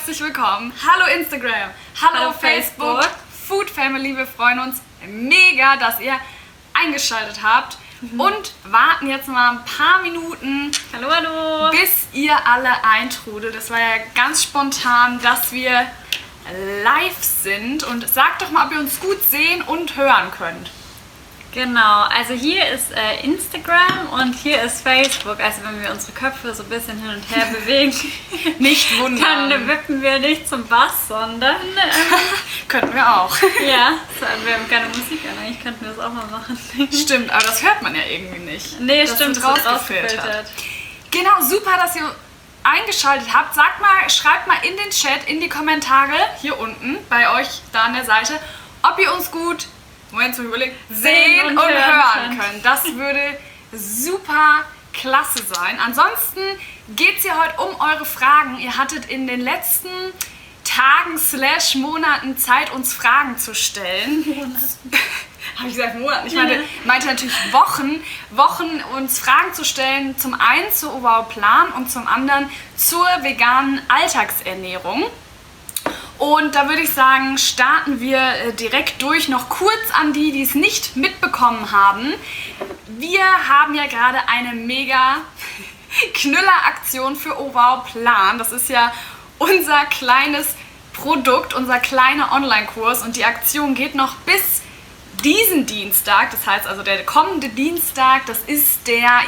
herzlich willkommen. Hallo Instagram, hallo Facebook, Food Family. Wir freuen uns mega, dass ihr eingeschaltet habt und warten jetzt mal ein paar Minuten, bis ihr alle eintrudelt. Das war ja ganz spontan, dass wir live sind. Und sagt doch mal, ob ihr uns gut sehen und hören könnt. Genau, also hier ist Instagram und hier ist Facebook. Also wenn wir unsere Köpfe so ein bisschen hin und her bewegen, nicht wundern. Dann wippen wir nicht zum Bass, sondern könnten wir auch. Ja, wir haben keine Musik an, eigentlich könnten wir das auch mal machen. Stimmt, aber das hört man ja irgendwie nicht. Nee, das stimmt, rausgefiltert. Genau, super, dass ihr eingeschaltet habt. Sagt mal, schreibt mal in den Chat, in die Kommentare, hier unten, bei euch da an der Seite, ob ihr uns gut sehen und hören könnt. Das würde super klasse sein. Ansonsten geht es ja heute um eure Fragen. Ihr hattet in den letzten Tagen / Monaten Zeit, uns Fragen zu stellen. Habe ich gesagt Monaten? Ich meinte natürlich Wochen uns Fragen zu stellen. Zum einen zur Wow-Plan und zum anderen zur veganen Alltagsernährung. Und da würde ich sagen, starten wir direkt durch. Noch kurz an die, die es nicht mitbekommen haben. Wir haben ja gerade eine mega Knüller-Aktion für Wow-Plan. Das ist ja unser kleines Produkt, unser kleiner Online-Kurs. Und die Aktion geht noch bis diesen Dienstag. Das heißt also der kommende Dienstag, das ist der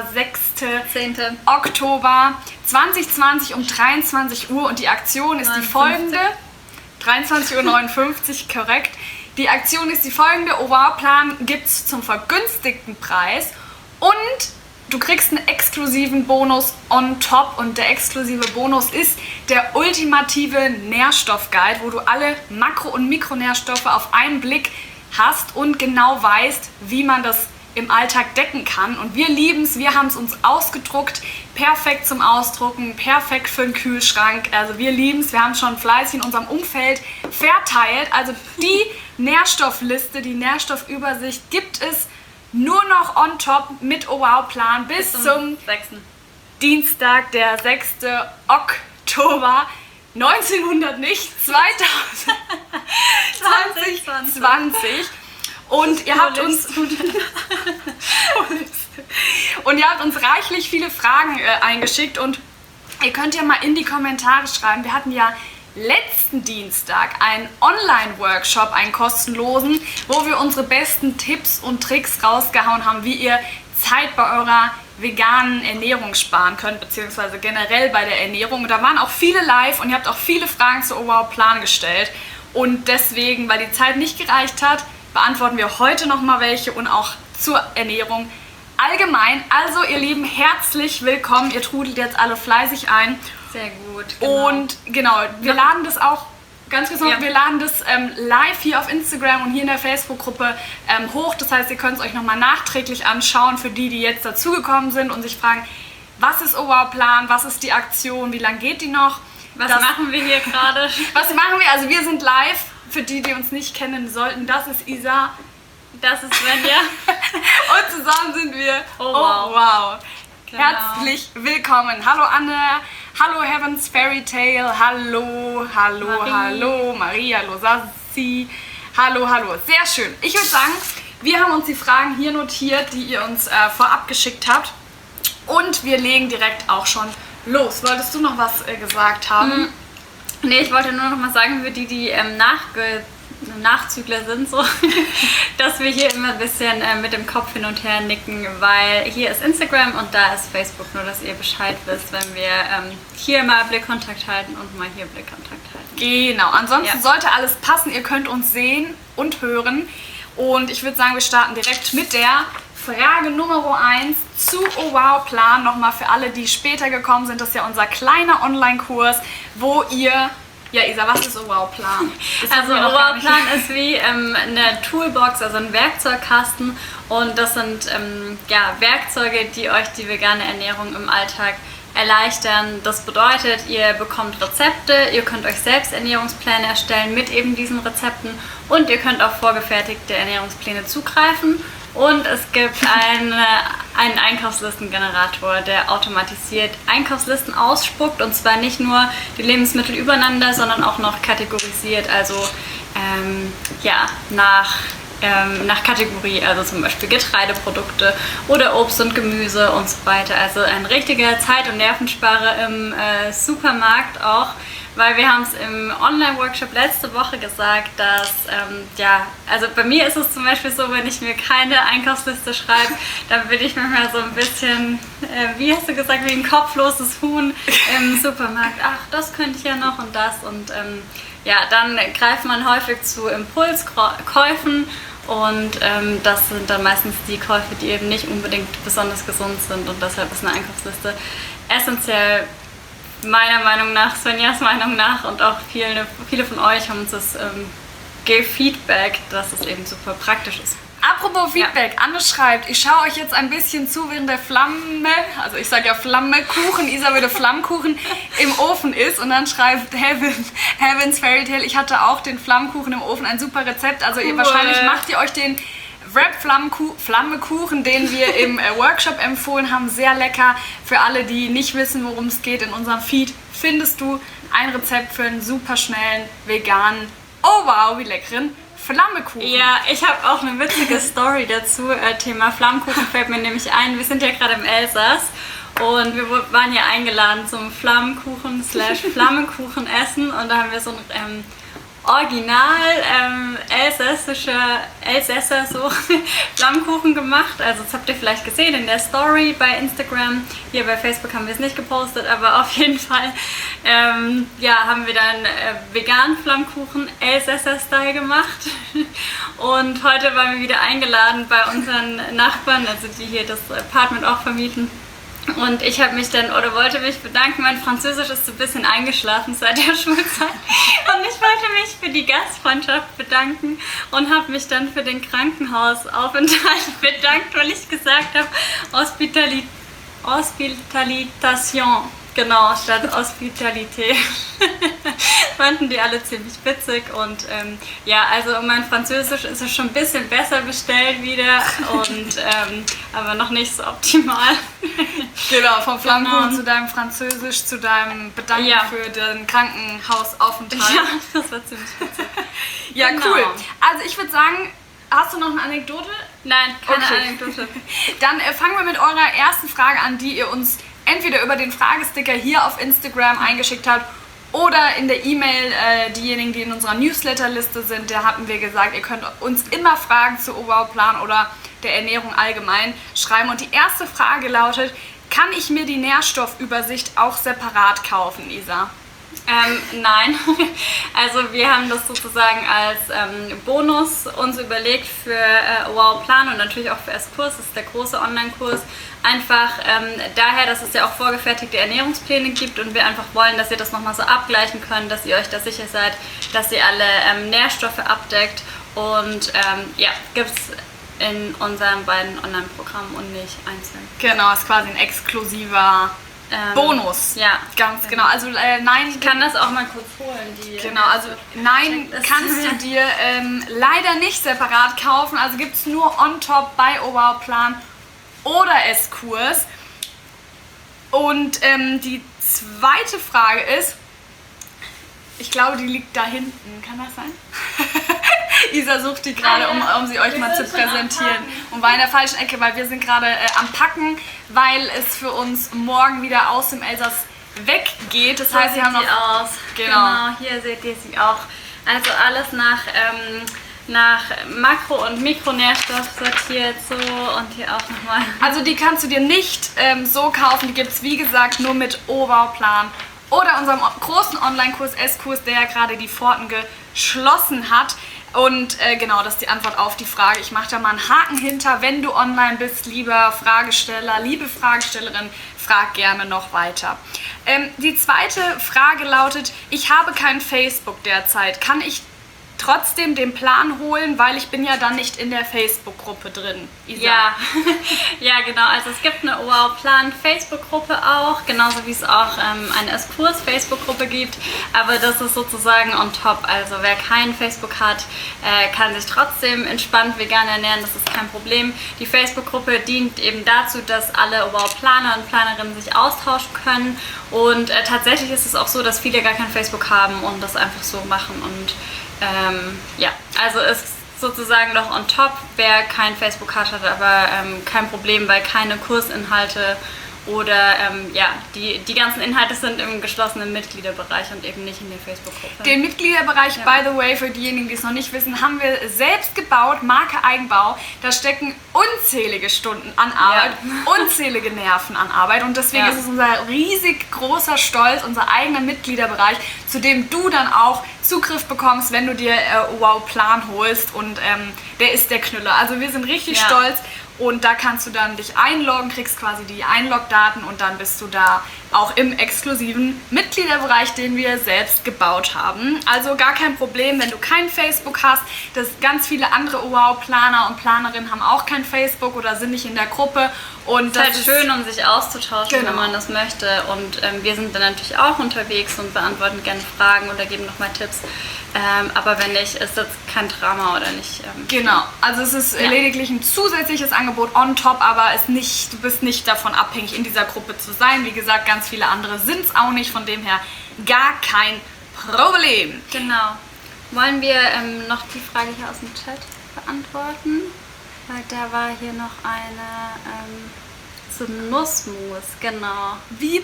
10. Oktober 2020 um 23 Uhr. Und die Aktion ist die folgende. 23:59 Uhr, korrekt. Die Aktion ist die folgende. Wow-Plan gibt es zum vergünstigten Preis und du kriegst einen exklusiven Bonus on top. Und der exklusive Bonus ist der ultimative Nährstoffguide, wo du alle Makro- und Mikronährstoffe auf einen Blick hast und genau weißt, wie man das im Alltag decken kann. Und wir lieben es, wir haben es uns ausgedruckt, perfekt zum Ausdrucken, perfekt für den Kühlschrank. Also wir lieben es, wir haben es schon fleißig in unserem Umfeld verteilt. Also die Nährstoffliste, die Nährstoffübersicht gibt es nur noch on top mit Wow-Plan bis zum 6. Dienstag, der 6. Oktober 2020. Und ihr habt uns reichlich viele Fragen eingeschickt und ihr könnt ja mal in die Kommentare schreiben. Wir hatten ja letzten Dienstag einen Online-Workshop, einen kostenlosen, wo wir unsere besten Tipps und Tricks rausgehauen haben, wie ihr Zeit bei eurer veganen Ernährung sparen könnt, beziehungsweise generell bei der Ernährung. Und da waren auch viele live und ihr habt auch viele Fragen zu Wow-Plan gestellt. Und deswegen, weil die Zeit nicht gereicht hat, beantworten wir heute nochmal welche und auch zur Ernährung allgemein. Also ihr Lieben, herzlich willkommen. Ihr trudelt jetzt alle fleißig ein. Sehr gut. Genau. Und genau, wir laden das auch, ganz kurz noch, wir laden das live hier auf Instagram und hier in der Facebook-Gruppe hoch. Das heißt, ihr könnt es euch nochmal nachträglich anschauen für die, die jetzt dazugekommen sind und sich fragen, was ist Wow-Plan, was ist die Aktion, wie lange geht die noch? Was machen wir hier gerade? Was machen wir? Also wir sind live. Für die, die uns nicht kennen sollten, das ist Isa. Das ist Svenja. Und zusammen sind wir. Oh wow. Genau. Herzlich willkommen. Hallo Anne. Hallo Heaven's Fairy Tale. Hallo Maria, hallo Sassi. Hallo. Sehr schön. Ich würde sagen, wir haben uns die Fragen hier notiert, die ihr uns vorab geschickt habt. Und wir legen direkt auch schon los. Wolltest du noch was gesagt haben? Nee, ich wollte nur noch mal sagen, für die, die Nachzügler sind, so, dass wir hier immer ein bisschen mit dem Kopf hin und her nicken, weil hier ist Instagram und da ist Facebook, nur dass ihr Bescheid wisst, wenn wir hier mal Blickkontakt halten und mal hier Blickkontakt halten. Genau, ansonsten sollte alles passen, ihr könnt uns sehen und hören und ich würde sagen, wir starten direkt mit der Frage Nummer 1 zu Wow-Plan. Nochmal für alle, die später gekommen sind, das ist ja unser kleiner Online-Kurs, wo ihr... Ja, Isa, was ist Wow-Plan? Also Wow-Plan ist wie eine Toolbox, also ein Werkzeugkasten und das sind Werkzeuge, die euch die vegane Ernährung im Alltag erleichtern. Das bedeutet, ihr bekommt Rezepte, ihr könnt euch selbst Ernährungspläne erstellen mit eben diesen Rezepten und ihr könnt auf vorgefertigte Ernährungspläne zugreifen. Und es gibt einen Einkaufslistengenerator, der automatisiert Einkaufslisten ausspuckt. Und zwar nicht nur die Lebensmittel übereinander, sondern auch noch kategorisiert. Also nach Kategorie, also zum Beispiel Getreideprodukte oder Obst und Gemüse und so weiter. Also ein richtiger Zeit- und Nervensparer im Supermarkt auch, weil wir haben es im Online-Workshop letzte Woche gesagt, dass, also bei mir ist es zum Beispiel so, wenn ich mir keine Einkaufsliste schreibe, dann bin ich manchmal so ein bisschen, wie hast du gesagt, wie ein kopfloses Huhn im Supermarkt. Ach, das könnte ich ja noch und das und dann greift man häufig zu Impulskäufen und das sind dann meistens die Käufe, die eben nicht unbedingt besonders gesund sind und deshalb ist eine Einkaufsliste essentiell, meiner Meinung nach, Svenjas Meinung nach und auch viele von euch haben uns das Feedback, dass es eben super praktisch ist. Apropos Feedback, Anne schreibt, ich schaue euch jetzt ein bisschen zu, während der Flamme, also ich sage ja Flammekuchen, Isa würde Flammkuchen im Ofen ist und dann schreibt Heaven's Fairy Tale, ich hatte auch den Flammkuchen im Ofen, ein super Rezept, also cool. Wahrscheinlich macht ihr euch den Wrap-Flammekuchen, den wir im Workshop empfohlen haben, sehr lecker. Für alle, die nicht wissen, worum es geht, in unserem Feed findest du ein Rezept für einen super schnellen, veganen, oh wow, wie leckeren Flammekuchen. Ja, ich habe auch eine witzige Story dazu. Thema Flammkuchen fällt mir nämlich ein. Wir sind ja gerade im Elsass und wir waren ja eingeladen zum Flammkuchen/Flammekuchen essen und da haben wir so ein original Elsässer so Flammkuchen gemacht. Also das habt ihr vielleicht gesehen in der Story bei Instagram. Hier bei Facebook haben wir es nicht gepostet, aber auf jeden Fall haben wir dann veganen Flammkuchen Elsässer-Style gemacht. Und heute waren wir wieder eingeladen bei unseren Nachbarn, also die hier das Apartment auch vermieten. Und ich wollte mich bedanken, mein Französisch ist so ein bisschen eingeschlafen seit der Schulzeit und ich wollte mich für die Gastfreundschaft bedanken und habe mich dann für den Krankenhausaufenthalt bedankt, weil ich gesagt habe Hospitalisation, genau, statt Hospitalité. Fanden die alle ziemlich witzig und also mein Französisch ist es schon ein bisschen besser bestellt wieder und aber noch nicht so optimal. Genau, vom Flammkuchen zu deinem Französisch, zu deinem Bedanken für den Krankenhausaufenthalt. Ja, das war ziemlich witzig. Ja, genau. Cool. Also ich würde sagen, hast du noch eine Anekdote? Nein, keine Anekdote. Dann fangen wir mit eurer ersten Frage an, die ihr uns entweder über den Fragesticker hier auf Instagram eingeschickt habt oder in der E-Mail, diejenigen, die in unserer Newsletterliste sind, da hatten wir gesagt, ihr könnt uns immer Fragen zu Oberbauplan oder der Ernährung allgemein schreiben. Und die erste Frage lautet, kann ich mir die Nährstoffübersicht auch separat kaufen, Isa? Nein, also wir haben das sozusagen als Bonus uns überlegt für Oberbauplan und natürlich auch für S-Kurs, das ist der große Online-Kurs, einfach daher, dass es ja auch vorgefertigte Ernährungspläne gibt und wir einfach wollen, dass ihr das nochmal so abgleichen könnt, dass ihr euch da sicher seid, dass ihr alle Nährstoffe abdeckt und gibt es in unseren beiden Online-Programmen und nicht einzeln. Genau, ist quasi ein exklusiver Bonus. Ja, ganz genau. Also nein, ich kann das auch mal kurz holen. Genau, also nein, kannst du dir leider nicht separat kaufen. Also gibt es nur on top bei Oberbauplan oder S-Kurs. Und die zweite Frage ist, ich glaube, die liegt da hinten. Kann das sein? Isa sucht die gerade, um sie euch mal zu präsentieren. Und war in der falschen Ecke, weil wir sind gerade am Packen, weil es für uns morgen wieder aus dem Elsass weggeht. Das heißt, sie haben noch... aus. Genau, hier seht ihr sie auch. Also alles nach Makro- und Mikronährstoff sortiert so und hier auch nochmal. Also die kannst du dir nicht so kaufen, die gibt es wie gesagt nur mit Oberbauplan oder unserem großen Online-Kurs S-Kurs, der ja gerade die Pforten geschlossen hat. Und genau, das ist die Antwort auf die Frage. Ich mache da mal einen Haken hinter. Wenn du online bist, lieber Fragesteller, liebe Fragestellerin, frag gerne noch weiter. Die zweite Frage lautet, ich habe kein Facebook derzeit. Kann ich trotzdem den Plan holen, weil ich bin ja dann nicht in der Facebook-Gruppe drin. Isa. Ja. Ja, genau. Also es gibt eine Wow-Plan-Facebook-Gruppe auch, genauso wie es auch eine Eskurs-Facebook-Gruppe gibt. Aber das ist sozusagen on top. Also wer kein Facebook hat, kann sich trotzdem entspannt vegan ernähren. Das ist kein Problem. Die Facebook-Gruppe dient eben dazu, dass alle Wow-Planer und Planerinnen sich austauschen können. Und tatsächlich ist es auch so, dass viele gar kein Facebook haben und das einfach so machen. Und ja, also ist sozusagen noch on top, wer kein Facebook hat, hat aber kein Problem, weil keine Kursinhalte oder ja, die ganzen Inhalte sind im geschlossenen Mitgliederbereich und eben nicht in der Facebook-Gruppe. Den Mitgliederbereich, by the way, für diejenigen, die es noch nicht wissen, haben wir selbst gebaut, Marke Eigenbau. Da stecken unzählige Stunden an Arbeit, unzählige Nerven an Arbeit und deswegen ist es unser riesig großer Stolz, unser eigener Mitgliederbereich, zu dem du dann auch Zugriff bekommst, wenn du dir Wow-Plan holst und der ist der Knüller. Also wir sind richtig stolz. Und da kannst du dann dich einloggen, kriegst quasi die Einlogdaten und dann bist du da auch im exklusiven Mitgliederbereich, den wir selbst gebaut haben. Also gar kein Problem, wenn du kein Facebook hast. Das ganz viele andere Wow-Planer und Planerinnen haben auch kein Facebook oder sind nicht in der Gruppe. Und das ist halt schön, um sich auszutauschen, wenn man das möchte. Und wir sind dann natürlich auch unterwegs und beantworten gerne Fragen oder geben nochmal Tipps. Aber wenn nicht, ist das kein Drama oder nicht. Genau, also es ist lediglich ein zusätzliches Angebot on top, aber du bist nicht davon abhängig, in dieser Gruppe zu sein. Wie gesagt, ganz viele andere sind es auch nicht, von dem her gar kein Problem. Genau. Wollen wir noch die Frage hier aus dem Chat beantworten? Weil da war hier noch eine zum Nussmus, genau. Die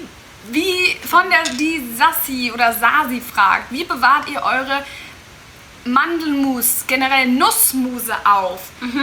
Sassi oder Sasi fragt, wie bewahrt ihr eure Mandelmus, generell Nussmuse auf?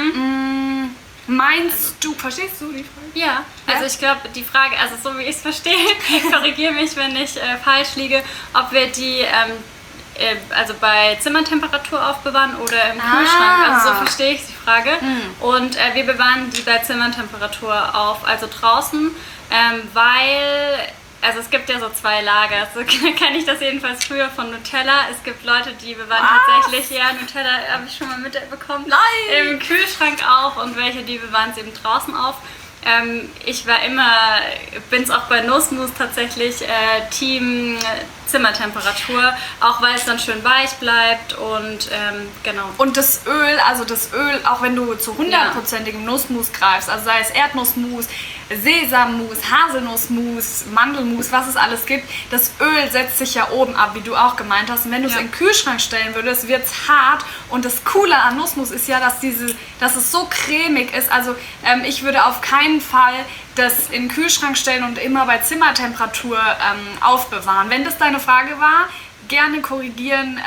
Meinst du, verstehst du die Frage? Ja, also ich glaube, die Frage, also so wie ich es verstehe, korrigiere mich, wenn ich falsch liege, ob wir die also bei Zimmertemperatur aufbewahren oder im Kühlschrank. Also so verstehe ich die Frage. Und wir bewahren die bei Zimmertemperatur auf, also draußen, weil... Also es gibt ja so zwei Lager, so kenne ich das jedenfalls früher von Nutella. Es gibt Leute, die bewahren tatsächlich, Nutella habe ich schon mal mitbekommen, im Kühlschrank auf und welche, die bewahren es eben draußen auf. Ich bin es auch bei Nussmus tatsächlich Team Zimmertemperatur, auch weil es dann schön weich bleibt und genau. Und das Öl, auch wenn du zu 100%igem Nussmus greifst, also sei es Erdnussmus, Sesammus, Haselnussmus, Mandelmus, was es alles gibt, das Öl setzt sich ja oben ab, wie du auch gemeint hast. Und wenn du es in den Kühlschrank stellen würdest, wird es hart. Und das Coole an Nussmus ist ja, dass es so cremig ist. Also ich würde auf keinen Fall das in den Kühlschrank stellen und immer bei Zimmertemperatur aufbewahren. Wenn das deine Frage war, gerne korrigieren,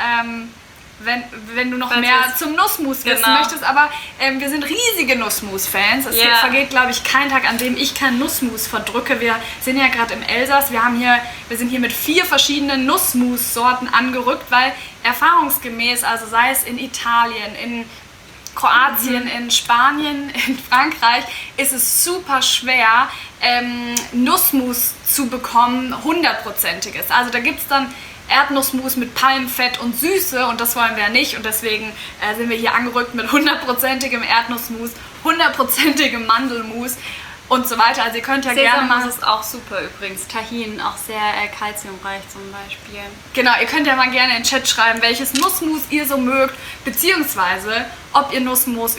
wenn du noch mehr zum Nussmus wissen möchtest. Aber wir sind riesige Nussmus-Fans. Es vergeht, glaube ich, kein Tag, an dem ich keinen Nussmus verdrücke. Wir sind ja gerade im Elsass. Wir sind hier mit 4 verschiedenen Nussmus-Sorten angerückt, weil erfahrungsgemäß, also sei es in Italien, in Kroatien, in Spanien, in Frankreich, ist es super schwer, Nussmus zu bekommen, 100%iges. Also da gibt es dann Erdnussmus mit Palmfett und Süße und das wollen wir nicht und deswegen sind wir hier angerückt mit 100%igem Erdnussmus, 100%igem Mandelmus und so weiter. Also ihr könnt ja gerne mal... ist auch super übrigens. Tahin, auch sehr kalziumreich zum Beispiel. Genau, ihr könnt ja mal gerne in den Chat schreiben, welches Nussmus ihr so mögt, beziehungsweise ob ihr Nussmus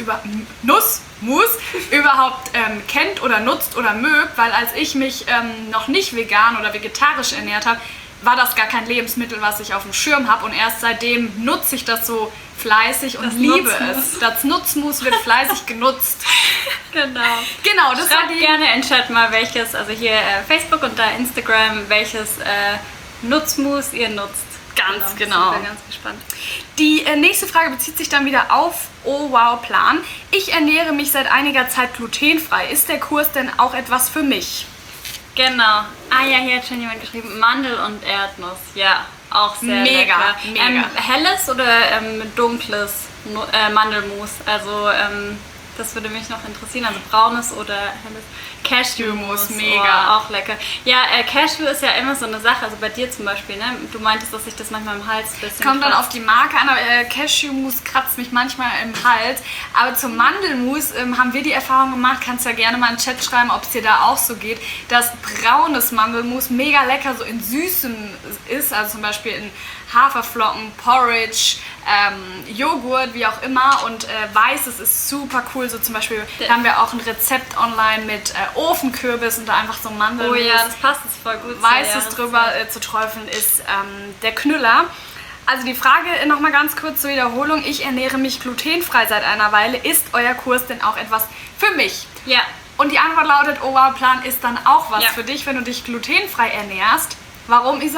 überhaupt kennt oder nutzt oder mögt, weil als ich mich noch nicht vegan oder vegetarisch ernährt habe, war das gar kein Lebensmittel, was ich auf dem Schirm habe und erst seitdem nutze ich das so fleißig und liebe es. Das Nutzmus wird fleißig genutzt. Genau, das schreibt gerne in den Chat mal welches, also hier Facebook und da Instagram, welches Nutzmus ihr nutzt. Ganz genau. Ich bin ganz gespannt. Die nächste Frage bezieht sich dann wieder auf Wow-Plan. Ich ernähre mich seit einiger Zeit glutenfrei. Ist der Kurs denn auch etwas für mich? Genau. Hier hat schon jemand geschrieben, Mandel und Erdnuss. Ja, auch sehr lecker. Mega. Helles oder dunkles Mandelmus? Also das würde mich noch interessieren. Also braunes oder helles. Cashewmus, mega. Oh, auch lecker. Ja, Cashew ist ja immer so eine Sache, also bei dir zum Beispiel, ne? Du meintest, dass sich das manchmal im Hals ein bisschen Kommt dann kratzt. auf die Marke an, aber Cashewmus kratzt mich manchmal im Hals. Aber zum Mandelmus haben wir die Erfahrung gemacht, kannst ja gerne mal in den Chat schreiben, ob es dir da auch so geht, dass braunes Mandelmus mega lecker so in Süßem ist, also zum Beispiel in Haferflocken, Porridge, Joghurt, wie auch immer, und weißes ist super cool, so zum Beispiel haben wir auch ein Rezept online mit Ofenkürbis und da einfach so Mandelmus. Oh ja, das passt, das ist voll gut. Weißes drüber zu träufeln ist der Knüller. Also die Frage nochmal ganz kurz zur Wiederholung. Ich ernähre mich glutenfrei seit einer Weile. Ist euer Kurs denn auch etwas für mich? Ja. Und die Antwort lautet, Oh Wow Plan ist dann auch was Ja. für dich, wenn du dich glutenfrei ernährst. Warum, Isa?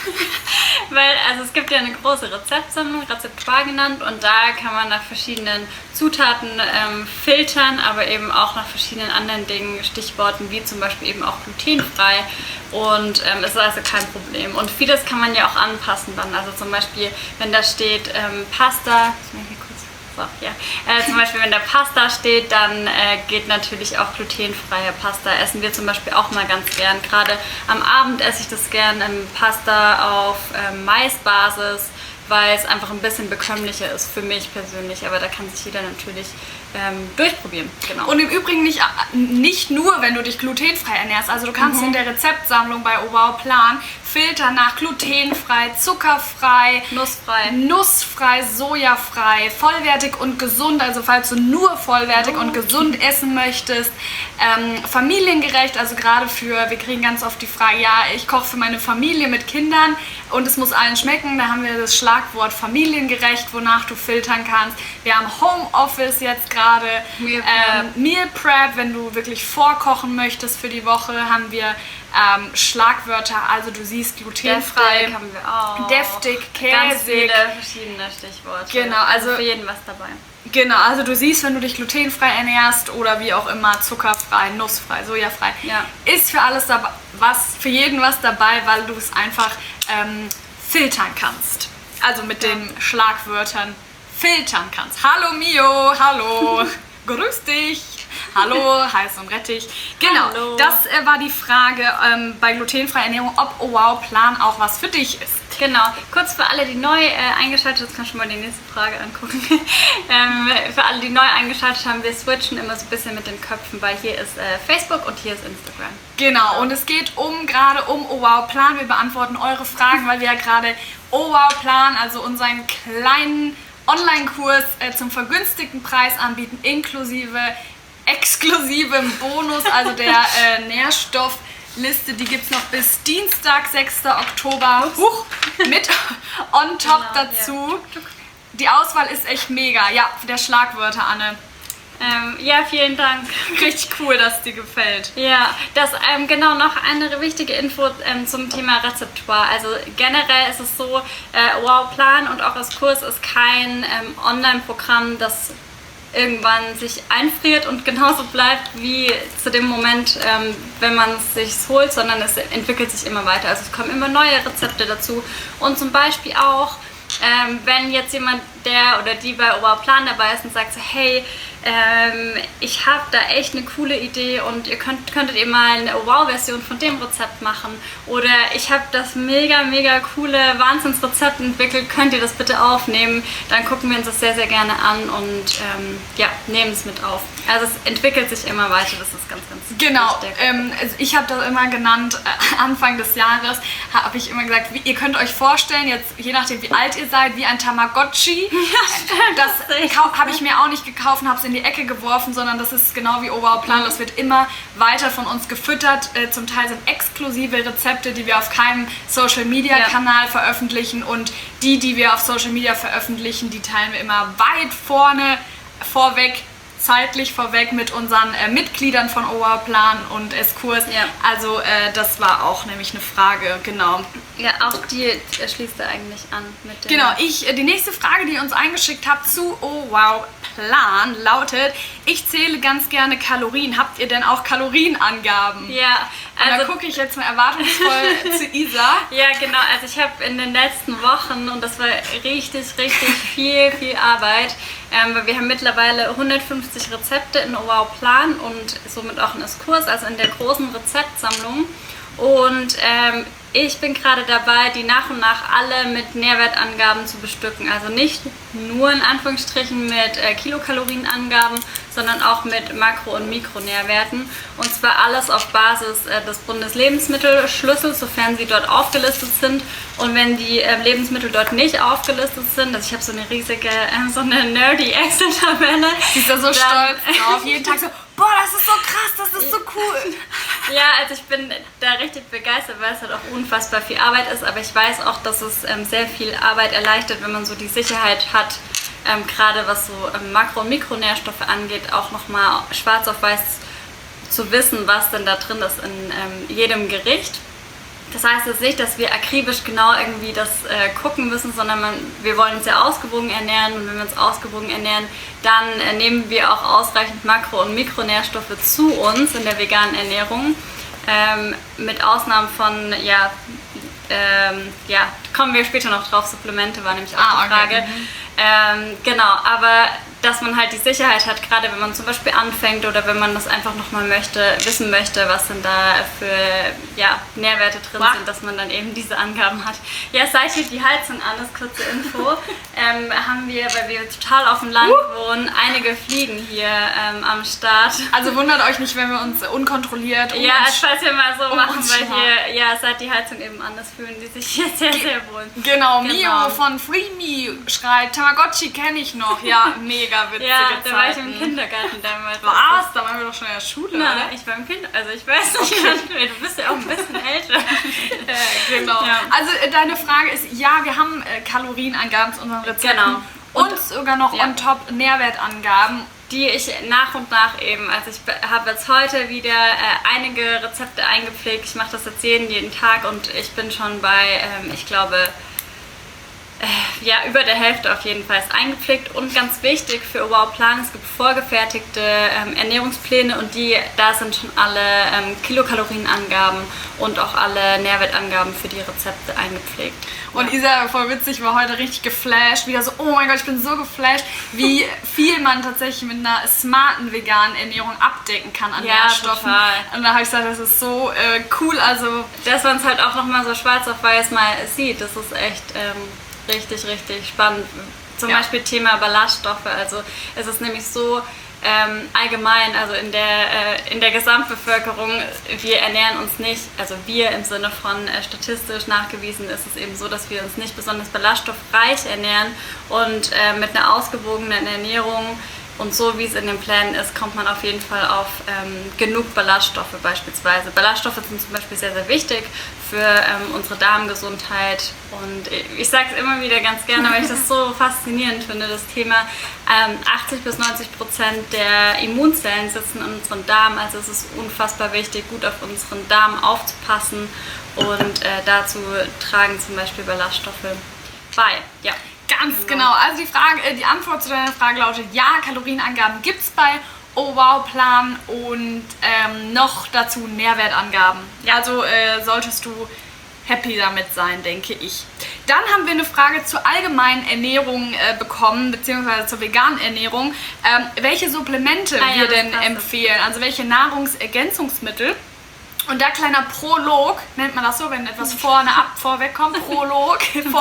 Weil, also es gibt ja eine große Rezeptsammlung, Rezeptoire genannt, und da kann man nach verschiedenen Zutaten filtern, aber eben auch nach verschiedenen anderen Dingen, Stichworten wie zum Beispiel eben auch glutenfrei, und es ist also kein Problem. Und vieles kann man ja auch anpassen dann, also zum Beispiel, wenn da steht Pasta, so, ja. Zum Beispiel, wenn da Pasta steht, dann geht natürlich auch glutenfreie Pasta. Essen wir zum Beispiel auch mal ganz gern. Gerade am Abend esse ich das gern, Pasta auf Maisbasis, weil es einfach ein bisschen bekömmlicher ist für mich persönlich. Aber da kann sich jeder natürlich durchprobieren. Genau. Und im Übrigen nicht nur, wenn du dich glutenfrei ernährst. Also du kannst in der Rezeptsammlung bei Oh Wow Plan filtern nach glutenfrei, zuckerfrei, nussfrei, sojafrei, vollwertig und gesund. Also falls du nur vollwertig und gesund essen möchtest, familiengerecht. Also gerade wir kriegen ganz oft die Frage, ja, ich koche für meine Familie mit Kindern und es muss allen schmecken. Da haben wir das Schlagwort familiengerecht, wonach du filtern kannst. Wir haben Homeoffice jetzt gerade, Meal Prep, wenn du wirklich vorkochen möchtest für die Woche, haben wir Schlagwörter, also du siehst glutenfrei, Deftig haben wir auch. deftig, käsig. Ganz viele verschiedene Stichworte. Genau, also für jeden was dabei. Genau, also du siehst, wenn du dich glutenfrei ernährst oder wie auch immer, zuckerfrei, nussfrei, sojafrei, Ja. ist für alles dabei, für jeden was dabei, weil du es einfach filtern kannst. Also mit den Schlagwörtern filtern kannst. Hallo Mio, hallo, grüß dich. Hallo, heiß und Rettich. Genau, Hallo. das war die Frage bei glutenfreier Ernährung, ob Oh Wow Plan auch was für dich ist. Genau, kurz für alle, die neu eingeschaltet sind, kannst du schon mal die nächste Frage angucken. Für alle, die neu eingeschaltet haben, wir switchen immer so ein bisschen mit den Köpfen, weil hier ist Facebook und hier ist Instagram. Genau, und es geht gerade um Oh Wow Plan. Wir beantworten eure Fragen, weil wir ja gerade Oh Wow Plan, also unseren kleinen Online-Kurs zum vergünstigten Preis anbieten, inklusive exklusivem Bonus, also der Nährstoffliste, die gibt es noch bis Dienstag, 6. Oktober. Mit on top Genau, dazu. Die Auswahl ist echt mega. Ja, der Schlagwörter, Anne. Ja, vielen Dank. Richtig cool, dass es dir gefällt. Ja, das genau noch eine wichtige Info zum Thema Rezeptoire. Also generell ist es so, Wow Plan und auch das Kurs ist kein Online-Programm, das irgendwann sich einfriert und genauso bleibt wie zu dem Moment, wenn man es sich holt, sondern es entwickelt sich immer weiter. Also es kommen immer neue Rezepte dazu und zum Beispiel auch, wenn jetzt jemand, der oder die bei Oh Wow Plan dabei ist und sagt so, hey, ich habe da echt eine coole Idee und ihr könntet ihr mal eine Oh Wow-Version von dem Rezept machen, oder ich habe das mega coole Wahnsinnsrezept entwickelt, könnt ihr das bitte aufnehmen, dann gucken wir uns das sehr, sehr gerne an und nehmen es mit auf. Also es entwickelt sich immer weiter, das ist ganz Genau, wichtig. also ich habe das immer genannt, Anfang des Jahres habe ich immer gesagt, ihr könnt euch vorstellen, jetzt je nachdem wie alt ihr seid, wie ein Tamagotchi. Das habe ich mir auch nicht gekauft und habe es in die Ecke geworfen, sondern das ist genau wie Oh Wow Plan, das wird immer weiter von uns gefüttert. Zum Teil sind exklusive Rezepte, die wir auf keinem Social Media Kanal veröffentlichen, und die wir auf Social Media veröffentlichen, die teilen wir immer weit zeitlich vorweg mit unseren Mitgliedern von Oh Wow Plan und S-Kurs. Ja. Also das war auch nämlich eine Frage, genau. Ja, auch die schließt er eigentlich an mit dem... Genau, die nächste Frage, die ihr uns eingeschickt habt zu Oh Wow Plan lautet, ich zähle ganz gerne Kalorien. Habt ihr denn auch Kalorienangaben? Ja, und da gucke ich jetzt mal erwartungsvoll zu Isa. Ja, genau. Also ich habe in den letzten Wochen, und das war richtig viel Arbeit, weil wir haben mittlerweile 150 Rezepte in Wow Plan und somit auch einen Kurs, also in der großen Rezeptsammlung. Und ich bin gerade dabei, die nach und nach alle mit Nährwertangaben zu bestücken. Also nicht nur in Anführungsstrichen mit Kilokalorienangaben, sondern auch mit Makro- und Mikronährwerten. Und zwar alles auf Basis des Bundeslebensmittelschlüssels, sofern sie dort aufgelistet sind. Und wenn die Lebensmittel dort nicht aufgelistet sind, also ich habe so eine riesige, so eine nerdy Excel-Tabelle. Sie ist da so stolz drauf, jeden Tag so, boah, das ist so krass, das ist so cool. Ja, also ich bin da richtig begeistert, weil es halt auch unfassbar viel Arbeit ist, aber ich weiß auch, dass es sehr viel Arbeit erleichtert, wenn man so die Sicherheit hat, gerade was so Makro- und Mikronährstoffe angeht, auch nochmal schwarz auf weiß zu wissen, was denn da drin ist in jedem Gericht. Das heißt jetzt nicht, dass wir akribisch genau irgendwie das gucken müssen, sondern wir wollen uns ja ausgewogen ernähren, und wenn wir uns ausgewogen ernähren, dann nehmen wir auch ausreichend Makro- und Mikronährstoffe zu uns in der veganen Ernährung. Mit Ausnahmen von, kommen wir später noch drauf, Supplemente war nämlich auch die Frage. Okay. Genau, aber dass man halt die Sicherheit hat, gerade wenn man zum Beispiel anfängt oder wenn man das einfach nochmal wissen möchte, was denn da für Nährwerte drin sind, dass man dann eben diese Angaben hat. Ja, seit hier die Heizung an ist, kurze Info, haben wir, weil wir total auf dem Land wohnen, einige Fliegen hier am Start. Also wundert euch nicht, wenn wir uns unkontrolliert falls wir mal so machen, weil hier, seit die Heizung eben an ist, fühlen die sich hier sehr wohl. Genau, Mio von FreeMe schreibt, Tamagotchi kenne ich noch. Ja, mega witzige Zeiten. Da war ich im Kindergarten damals. Was? Da waren wir doch schon in der Schule, Nein, oder? Ich war im Kindergarten, also ich weiß nicht, du bist ja auch ein bisschen älter. Genau. Ja. Also deine Frage ist, ja, wir haben Kalorienangaben zu unseren Rezepten. Genau. Und sogar noch on top Nährwertangaben. Die ich nach und nach eben, also ich habe jetzt heute wieder einige Rezepte eingepflegt. Ich mache das jetzt jeden Tag und ich bin schon bei, ich glaube, über der Hälfte auf jeden Fall ist eingepflegt. Und ganz wichtig für Wow Plan, es gibt vorgefertigte Ernährungspläne und da sind schon alle Kilokalorienangaben und auch alle Nährwertangaben für die Rezepte eingepflegt. Und Isa, voll witzig, war heute richtig geflasht, wieder so, oh mein Gott, ich bin so geflasht, wie viel man tatsächlich mit einer smarten veganen Ernährung abdecken kann an Nährstoffen. Total. Und da habe ich gesagt, das ist so cool, also... Dass man es halt auch nochmal so schwarz auf weiß mal sieht, das ist echt richtig spannend. Zum Beispiel Thema Ballaststoffe, also es ist nämlich so, allgemein, also in der Gesamtbevölkerung, wir ernähren uns nicht, also wir im Sinne von statistisch nachgewiesen ist es eben so, dass wir uns nicht besonders ballaststoffreich ernähren und mit einer ausgewogenen Ernährung und so wie es in den Plänen ist, kommt man auf jeden Fall auf genug Ballaststoffe beispielsweise. Ballaststoffe sind zum Beispiel sehr wichtig für unsere Darmgesundheit und ich sage es immer wieder ganz gerne, weil ich das so faszinierend finde, das Thema 80-90% der Immunzellen sitzen in unserem Darm, also es ist unfassbar wichtig, gut auf unseren Darm aufzupassen und dazu tragen zum Beispiel Ballaststoffe bei. Ja. Ganz genau. Also die Antwort zu deiner Frage lautet ja, Kalorienangaben gibt es bei Oh Wow Plan und noch dazu Nährwertangaben. Ja, also solltest du happy damit sein, denke ich. Dann haben wir eine Frage zur allgemeinen Ernährung bekommen, beziehungsweise zur veganen Ernährung. Welche Supplemente wir denn empfehlen, also welche Nahrungsergänzungsmittel. Und da kleiner Prolog, nennt man das so, wenn etwas vorweg kommt, Prolog,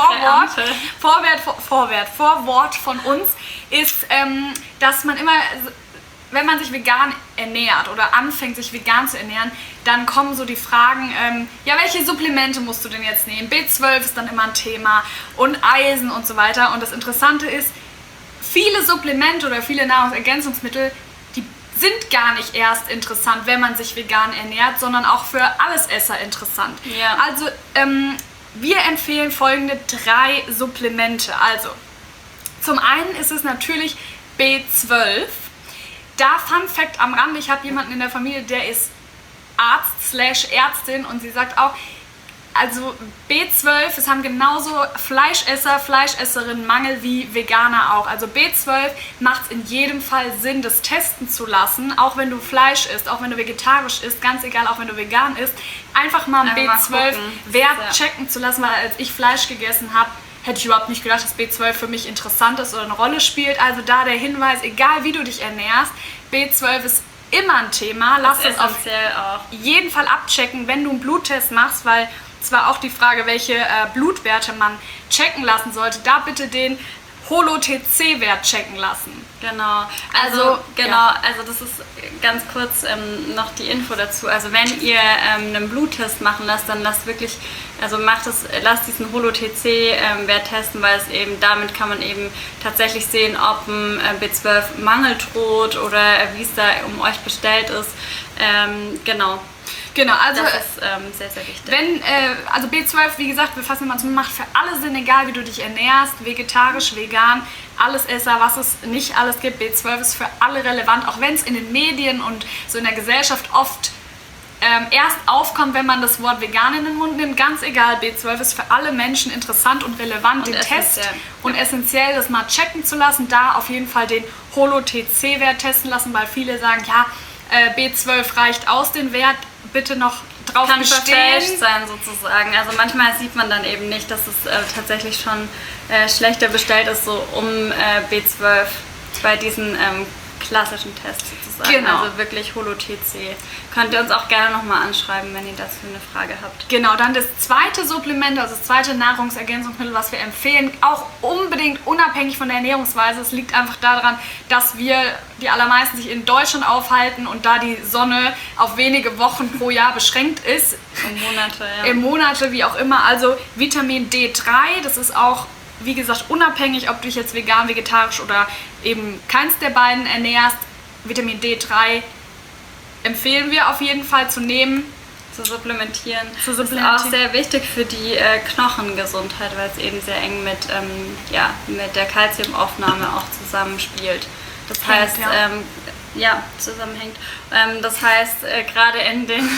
Vorwort von uns, ist, dass man immer, wenn man sich vegan ernährt oder anfängt, sich vegan zu ernähren, dann kommen so die Fragen, welche Supplemente musst du denn jetzt nehmen? B12 ist dann immer ein Thema und Eisen und so weiter. Und das Interessante ist, viele Supplemente oder viele Nahrungsergänzungsmittel, sind gar nicht erst interessant, wenn man sich vegan ernährt, sondern auch für Allesesser interessant. Ja. Also wir empfehlen folgende 3 Supplemente. Also zum einen ist es natürlich B12. Da Fun Fact am Rande, ich habe jemanden in der Familie, der ist Arzt/Ärztin und sie sagt auch, also B12, es haben genauso Fleischesser, Fleischesserinnen Mangel wie Veganer auch. Also B12 macht es in jedem Fall Sinn, das testen zu lassen, auch wenn du Fleisch isst, auch wenn du vegetarisch isst, ganz egal, auch wenn du vegan isst, einfach mal einen B12-Wert checken zu lassen, weil als ich Fleisch gegessen habe, hätte ich überhaupt nicht gedacht, dass B12 für mich interessant ist oder eine Rolle spielt. Also da der Hinweis, egal wie du dich ernährst, B12 ist immer ein Thema. Lass es auf jeden Fall abchecken, wenn du einen Bluttest machst, weil es war auch die Frage, welche Blutwerte man checken lassen sollte. Da bitte den Holo-TC-Wert checken lassen. Genau, also das ist ganz kurz noch die Info dazu. Also wenn ihr einen Bluttest machen lasst, dann lasst diesen Holo-TC-Wert testen, weil es eben damit kann man eben tatsächlich sehen, ob ein B12-Mangel droht oder wie es da um euch bestellt ist. Genau, also das ist sehr, sehr wichtig. Also B12, wie gesagt, wir fassen immer zusammen, macht für alle Sinn, egal wie du dich ernährst, vegetarisch, vegan, alles Esser, was es nicht alles gibt. B12 ist für alle relevant, auch wenn es in den Medien und so in der Gesellschaft oft erst aufkommt, wenn man das Wort vegan in den Mund nimmt. Ganz egal, B12 ist für alle Menschen interessant und relevant, und den Test und essentiell, das mal checken zu lassen. Da auf jeden Fall den Holo-TC-Wert testen lassen, weil viele sagen, ja, B12 reicht aus, den Wert bitte noch drauf kann bestehen. Verfälscht sein sozusagen. Also manchmal sieht man dann eben nicht, dass es tatsächlich schon schlechter bestellt ist, so um B12 bei diesen klassischen Tests sozusagen. Genau. Also wirklich Holo-TC. Könnt ihr uns auch gerne nochmal anschreiben, wenn ihr dazu eine Frage habt. Genau, dann das zweite Supplement, also das zweite Nahrungsergänzungsmittel, was wir empfehlen, auch unbedingt unabhängig von der Ernährungsweise. Es liegt einfach daran, dass wir die allermeisten sich in Deutschland aufhalten und da die Sonne auf wenige Wochen pro Jahr beschränkt ist. Im Monate, wie auch immer. Also Vitamin D3, das ist auch, wie gesagt, unabhängig, ob du dich jetzt vegan, vegetarisch oder eben keins der beiden ernährst. Vitamin D3 empfehlen wir auf jeden Fall zu nehmen. Zu supplementieren. Das ist auch sehr wichtig für die Knochengesundheit, weil es eben sehr eng mit der Kalziumaufnahme auch zusammenspielt. Das heißt, zusammenhängt. Das heißt, gerade in den,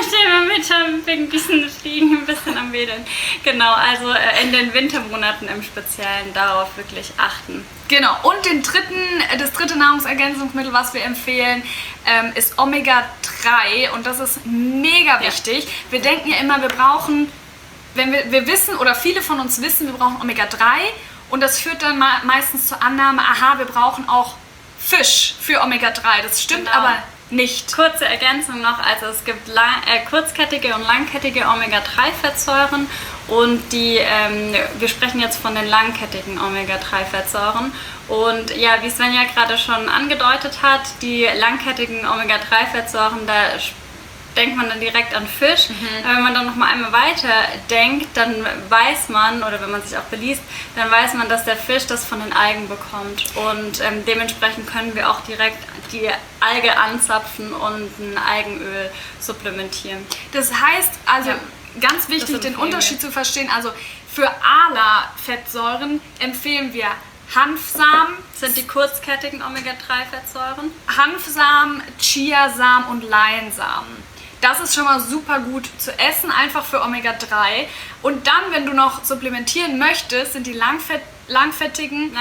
wegen diesen Fliegen ein bisschen am Wedeln. Genau, also in den Wintermonaten im Speziellen darauf wirklich achten. Genau, und das dritte Nahrungsergänzungsmittel, was wir empfehlen, ist Omega-3 und das ist mega wichtig. Wir denken ja immer, wir brauchen, wir wissen oder viele von uns wissen, wir brauchen Omega-3 und das führt dann meistens zur Annahme, aha, wir brauchen auch Fisch für Omega-3. Das stimmt aber nicht. Kurze Ergänzung noch, also es gibt kurzkettige und langkettige Omega-3-Fettsäuren und wir sprechen jetzt von den langkettigen Omega-3-Fettsäuren und ja, wie Svenja gerade schon angedeutet hat, die langkettigen Omega-3-Fettsäuren, da denkt man dann direkt an Fisch. Aber wenn man dann noch mal einmal weiter denkt, dann weiß man, oder wenn man sich auch beliest, dann weiß man, dass der Fisch das von den Algen bekommt. Und dementsprechend können wir auch direkt die Alge anzapfen und ein Algenöl supplementieren. Das heißt, also ganz wichtig, den Unterschied zu verstehen, also für ALA-Fettsäuren empfehlen wir Hanfsamen. Das sind die kurzkettigen Omega-3-Fettsäuren. Hanfsamen, Chiasamen und Leinsamen. Das ist schon mal super gut zu essen, einfach für Omega-3. Und dann, wenn du noch supplementieren möchtest, sind die langkettigen,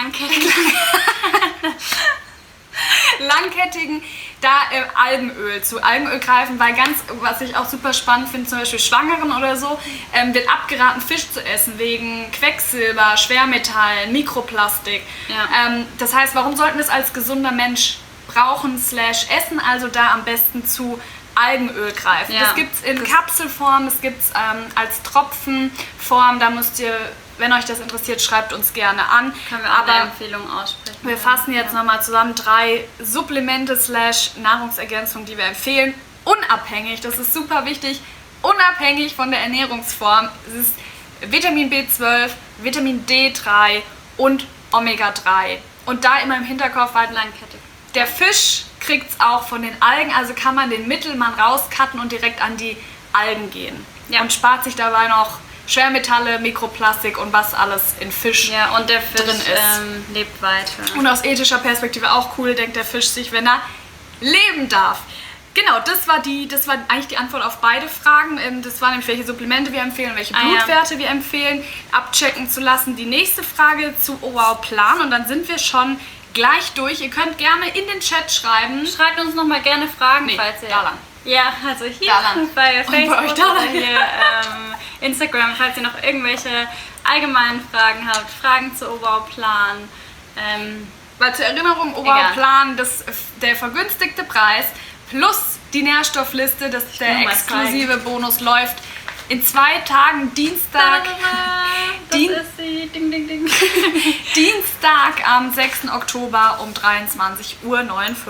da Algenöl, zu Algenöl greifen, weil was ich auch super spannend finde, zum Beispiel Schwangeren oder so, wird abgeraten, Fisch zu essen, wegen Quecksilber, Schwermetallen, Mikroplastik. Ja. Das heißt, warum sollten wir es als gesunder Mensch brauchen / essen? Also da am besten zu Algenöl greifen. Ja, das gibt es in Kapselform, das gibt es als Tropfenform. Da müsst ihr, wenn euch das interessiert, schreibt uns gerne an. Können wir auch eine Empfehlung aussprechen. Wir fassen jetzt nochmal zusammen 3 Supplemente / Nahrungsergänzungen, die wir empfehlen. Unabhängig, das ist super wichtig, unabhängig von der Ernährungsform. Es ist Vitamin B12, Vitamin D3 und Omega-3. Und da immer im Hinterkopf halt langkettig. Der Fisch kriegt es auch von den Algen, also kann man den Mittelmann rauscutten und direkt an die Algen gehen. Ja. Und spart sich dabei noch Schwermetalle, Mikroplastik und was alles in Fisch und der Fisch drin ist. Lebt weiter. Und aus ethischer Perspektive auch cool, denkt der Fisch sich, wenn er leben darf. Genau, das war eigentlich die Antwort auf beide Fragen. Das waren nämlich, welche Supplemente wir empfehlen, welche Blutwerte wir empfehlen, abchecken zu lassen. Die nächste Frage zu Plan und dann sind wir schon gleich durch. Ihr könnt gerne in den Chat schreiben. Schreibt uns nochmal gerne Fragen, falls ihr... da lang. Ja, also hier bei Facebook oder hier Instagram, falls ihr noch irgendwelche allgemeinen Fragen habt, Fragen zu Plan. Weil zur Erinnerung, Plan, der vergünstigte Preis plus die Nährstoffliste, der exklusive Bonus läuft in 2 Tagen, Dienstag. Das ist sie. Ding, ding, ding. Dienstag am 6. Oktober um 23:59 Uhr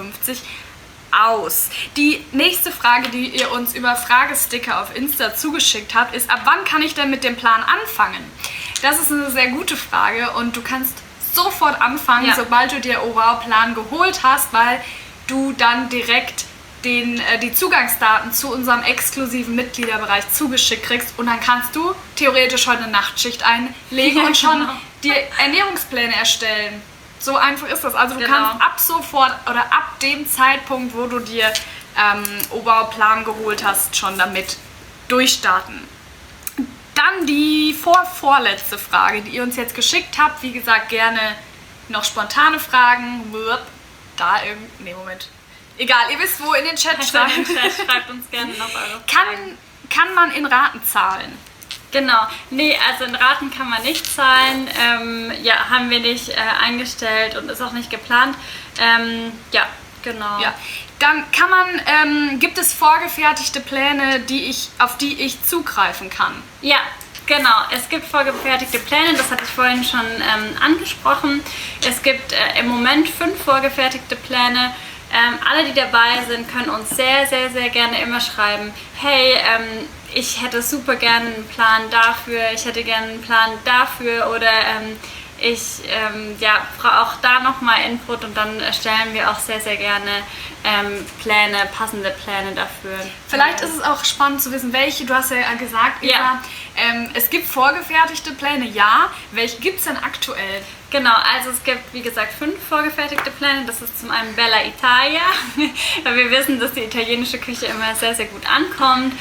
aus. Die nächste Frage, die ihr uns über Fragesticker auf Insta zugeschickt habt, ist, ab wann kann ich denn mit dem Plan anfangen? Das ist eine sehr gute Frage und du kannst sofort anfangen, sobald du dir Plan geholt hast, weil du dann direkt die Zugangsdaten zu unserem exklusiven Mitgliederbereich zugeschickt kriegst und dann kannst du theoretisch heute eine Nachtschicht einlegen und schon die Ernährungspläne erstellen. So einfach ist das. Also du kannst ab sofort oder ab dem Zeitpunkt, wo du dir Plan geholt hast, schon damit durchstarten. Dann die vorletzte Frage, die ihr uns jetzt geschickt habt. Wie gesagt, gerne noch spontane Fragen. Moment. Egal, ihr wisst wo, in den Chat schreiben. Schreibt uns gerne noch eure Fragen. Kann man in Raten zahlen? Genau, nee, also in Raten kann man nicht zahlen, haben wir nicht eingestellt und ist auch nicht geplant. Genau. Ja. Dann gibt es vorgefertigte Pläne, auf die ich zugreifen kann? Ja, genau. Es gibt vorgefertigte Pläne, das hatte ich vorhin schon angesprochen. Es gibt im Moment 5 vorgefertigte Pläne. Alle, die dabei sind, können uns sehr, sehr, sehr gerne immer schreiben, hey, ich hätte super gerne einen Plan dafür, ich hätte gerne einen Plan dafür oder ich brauche da nochmal Input und dann erstellen wir auch sehr, sehr gerne passende Pläne dafür. Vielleicht ist es auch spannend zu wissen, welche, du hast ja gesagt, Eva, es gibt vorgefertigte Pläne, welche gibt es denn aktuell? Genau, also es gibt, wie gesagt, 5 vorgefertigte Pläne. Das ist zum einen Bella Italia, weil wir wissen, dass die italienische Küche immer sehr, sehr gut ankommt.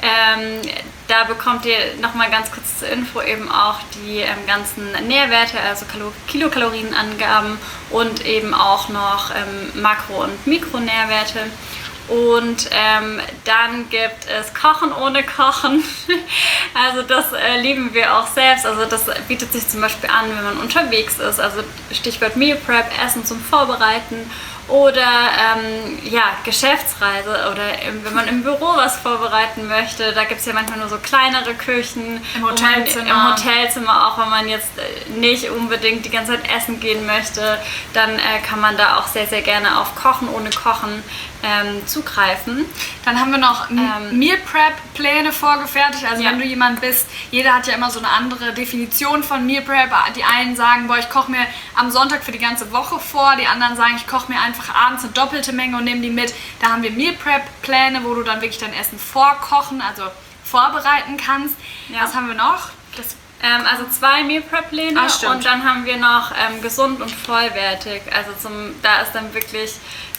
Da bekommt ihr nochmal ganz kurz zur Info eben auch die ganzen Nährwerte, also Kilokalorienangaben und eben auch noch Makro- und Mikronährwerte. Und dann gibt es Kochen ohne Kochen. Also das lieben wir auch selbst. Also das bietet sich zum Beispiel an, wenn man unterwegs ist. Also Stichwort Meal Prep, Essen zum Vorbereiten oder Geschäftsreise oder wenn man im Büro was vorbereiten möchte. Da gibt es ja manchmal nur so kleinere Küchen. Im Hotelzimmer auch, wenn man jetzt nicht unbedingt die ganze Zeit essen gehen möchte, dann kann man da auch sehr, sehr gerne auf Kochen ohne Kochen zugreifen. Dann haben wir noch Meal Prep Pläne vorgefertigt. Also wenn du jemand bist, jeder hat ja immer so eine andere Definition von Meal Prep. Die einen sagen, ich koche mir am Sonntag für die ganze Woche vor. Die anderen sagen, ich koche mir einfach abends eine doppelte Menge und nehme die mit. Da haben wir Meal Prep Pläne, wo du dann wirklich dein Essen vorkochen, also vorbereiten kannst. Ja. Was haben wir noch? Also 2 Meal Prep Pläne und dann haben wir noch gesund und vollwertig. Also da ist dann wirklich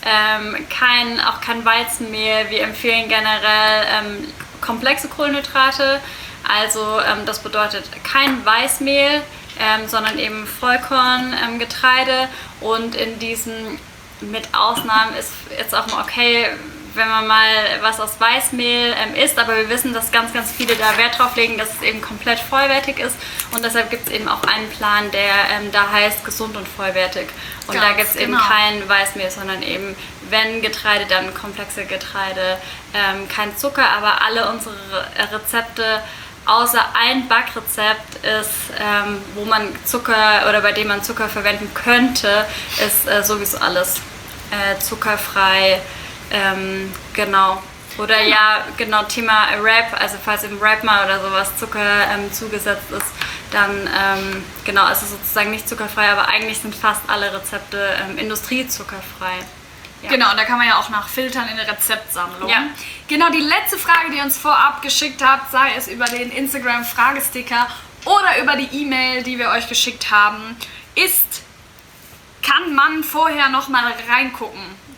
kein Weizenmehl. Wir empfehlen generell komplexe Kohlenhydrate. Also das bedeutet kein Weißmehl, sondern eben Vollkorngetreide. Und in diesen mit Ausnahmen ist jetzt auch mal okay, wenn man mal was aus Weißmehl isst, aber wir wissen, dass ganz, ganz viele da Wert drauf legen, dass es eben komplett vollwertig ist und deshalb gibt es eben auch einen Plan, der da heißt gesund und vollwertig und da gibt es eben kein Weißmehl, sondern eben, wenn Getreide, dann komplexe Getreide, kein Zucker, aber alle unsere Rezepte außer ein Backrezept ist, wo man Zucker oder bei dem man Zucker verwenden könnte, ist sowieso alles zuckerfrei. Genau. Oder Thema Wrap, also falls im Wrap mal oder sowas Zucker zugesetzt ist, dann ist es sozusagen nicht zuckerfrei, aber eigentlich sind fast alle Rezepte industriezuckerfrei. Ja. Genau, und da kann man ja auch nachfiltern in der Rezeptsammlung. Ja. Genau, die letzte Frage, die ihr uns vorab geschickt habt, sei es über den Instagram-Fragesticker oder über die E-Mail, die wir euch geschickt haben, ist, kann man vorher noch mal reingucken?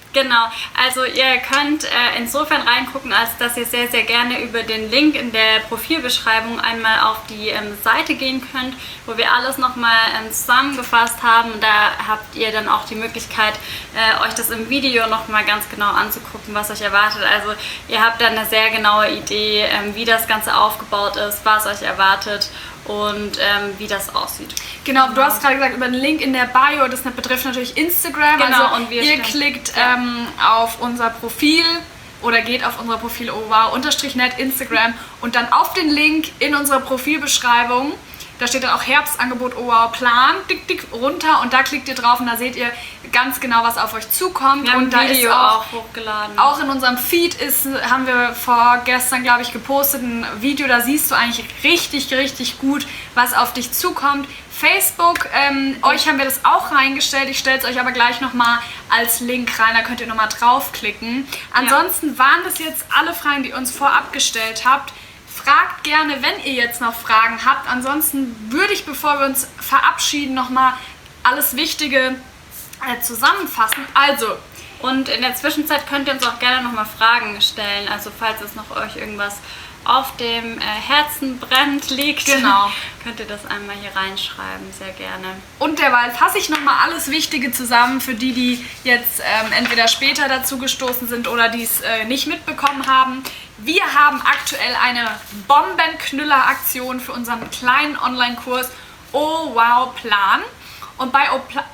Genau, also ihr könnt insofern reingucken, als dass ihr sehr, sehr gerne über den Link in der Profilbeschreibung einmal auf die Seite gehen könnt, wo wir alles nochmal zusammengefasst haben. Und da habt ihr dann auch die Möglichkeit, euch das im Video nochmal ganz genau anzugucken, was euch erwartet. Also ihr habt dann eine sehr genaue Idee, wie das Ganze aufgebaut ist, was euch erwartet und wie das aussieht. Genau, du hast gerade gesagt, über den Link in der Bio, das betrifft natürlich Instagram. Genau, also und ihr klickt auf unser Profil oder geht auf unser Profil owow_net Instagram und dann auf den Link in unserer Profilbeschreibung. Da steht dann auch Herbstangebot OWOW Plan, dick runter und da klickt ihr drauf und da seht ihr ganz genau, was auf euch zukommt. Wir haben und da ein Video ist auch hochgeladen. Auch in unserem Feed haben wir vorgestern, glaube ich, gepostet ein Video, da siehst du eigentlich richtig gut, was auf dich zukommt. Facebook, euch haben wir das auch reingestellt. Ich stelle es euch aber gleich nochmal als Link rein, da könnt ihr nochmal draufklicken. Ansonsten waren das jetzt alle Fragen, die ihr uns vorab gestellt habt. Fragt gerne, wenn ihr jetzt noch Fragen habt. Ansonsten würde ich, bevor wir uns verabschieden, nochmal alles Wichtige zusammenfassen. Also, und in der Zwischenzeit könnt ihr uns auch gerne nochmal Fragen stellen. Also falls es noch euch irgendwas auf dem Herzen brennt, liegt, genau, könnt ihr das einmal hier reinschreiben, sehr gerne. Und derweil fasse ich nochmal alles Wichtige zusammen für die, die jetzt entweder später dazu gestoßen sind oder die es nicht mitbekommen haben. Wir haben aktuell eine Bombenknüller-Aktion für unseren kleinen Online-Kurs OWOW Plan. Und bei